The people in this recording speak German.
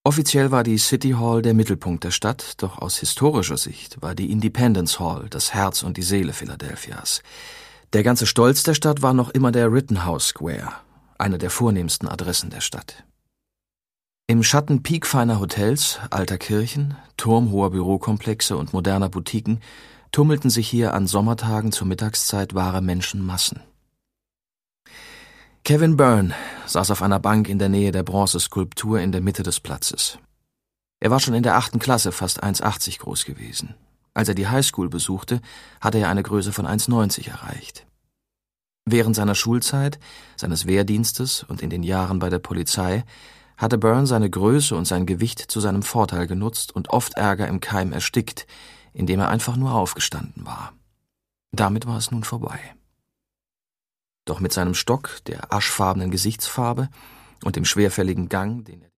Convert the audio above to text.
Offiziell war die City Hall der Mittelpunkt der Stadt, doch aus historischer Sicht war die Independence Hall das Herz und die Seele Philadelphias. Der ganze Stolz der Stadt war noch immer der Rittenhouse Square, eine der vornehmsten Adressen der Stadt. Im Schatten piekfeiner Hotels, alter Kirchen, turmhoher Bürokomplexe und moderner Boutiquen tummelten sich hier an Sommertagen zur Mittagszeit wahre Menschenmassen. Kevin Byrne saß auf einer Bank in der Nähe der Bronzeskulptur in der Mitte des Platzes. Er war schon in der 8. Klasse fast 1,80 groß gewesen. Als er die Highschool besuchte, hatte er eine Größe von 1,90 erreicht. Während seiner Schulzeit, seines Wehrdienstes und in den Jahren bei der Polizei hatte Byrne seine Größe und sein Gewicht zu seinem Vorteil genutzt und oft Ärger im Keim erstickt, indem er einfach nur aufgestanden war. Damit war es nun vorbei. Doch mit seinem Stock, der aschfarbenen Gesichtsfarbe und dem schwerfälligen Gang, den er